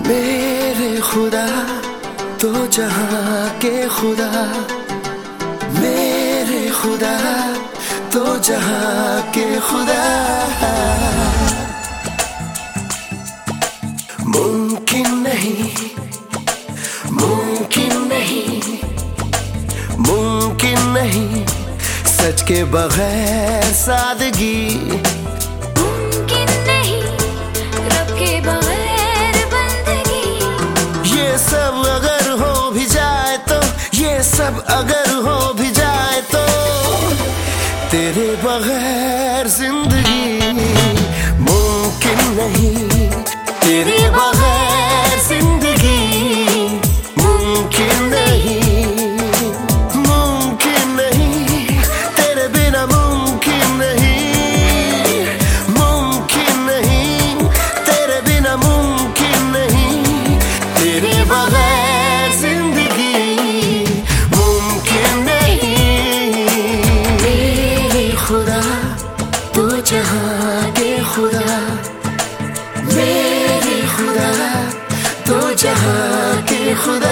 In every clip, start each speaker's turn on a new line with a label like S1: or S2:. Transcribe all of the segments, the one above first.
S1: मेरे खुदा तो जहां के खुदा, मेरे खुदा तो जहां के खुदा। मुमकिन नहीं, मुमकिन नहीं, मुमकिन नहीं सच के बगैर सादगी।
S2: मुमकिन नहीं रब के बगैर बंदगी।
S1: ये सब अगर हो भी जाए तो, ये सब अगर हो भी जाए तो तेरे बगैर जिंदगी मुमकिन नहीं, तेरे बगैर जिंदगी मुमकिन नहीं, मुमकिन नहीं, तेरे बिना मुमकिन नहीं, मुमकिन नहीं, तेरे बिना मुमकिन नहीं, तेरे बगैर जिंदगी मुमकिन नहीं। मेरे खुदा तो जहां के खुदा, मेरे खुदा तो जहां के खुदा।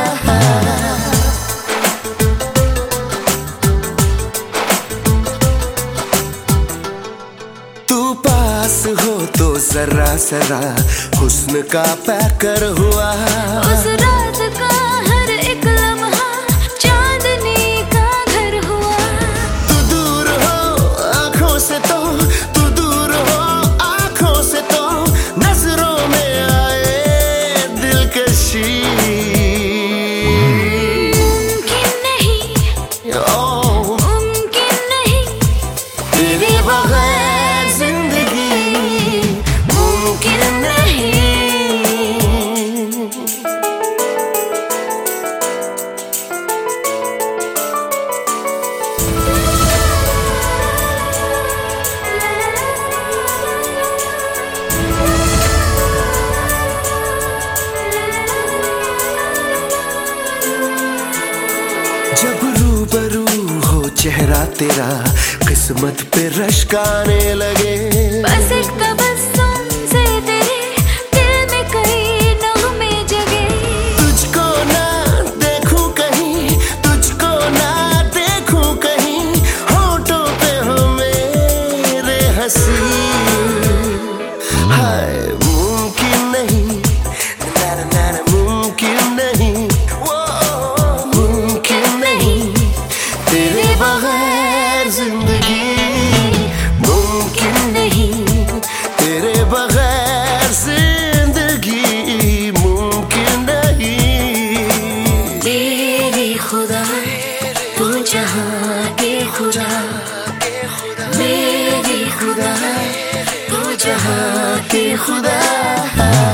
S1: तू पास हो तो जरा जरा हुस्न का पैकर हुआ।
S2: उस रात का हर एक लम्हा चांदनी का घर हुआ।
S1: तू दूर हो आंखों से तो, तू दूर हो आंखों से तो नजरों में आए दिलकशी।
S2: मुमकिन नहीं,
S1: ओ
S2: मुमकिन नहीं,
S1: तेरे बगैर जिंदगी मुमकिन नहीं। जब रूबरू हो चेहरा तेरा किस्मत पे रश्क आने लगे।
S2: बस एक तबस्सुम से तेरे दिल में कई नगमे जगे।
S1: तुझको ना देखूं कहीं, तुझको ना देखूं कहीं, होठों पे हो मेरे हंसी। हाय मुमकिन नहीं, ना मुमकिन नहीं, वो मुमकिन नहीं, तेरे बगैर जिंदगी मुमकिन नहीं, तेरे बगैर जिंदगी मुमकिन नहीं। मेरे खुदा तू जहां के खुदा, मेरे खुदा तू जहां के खुदा।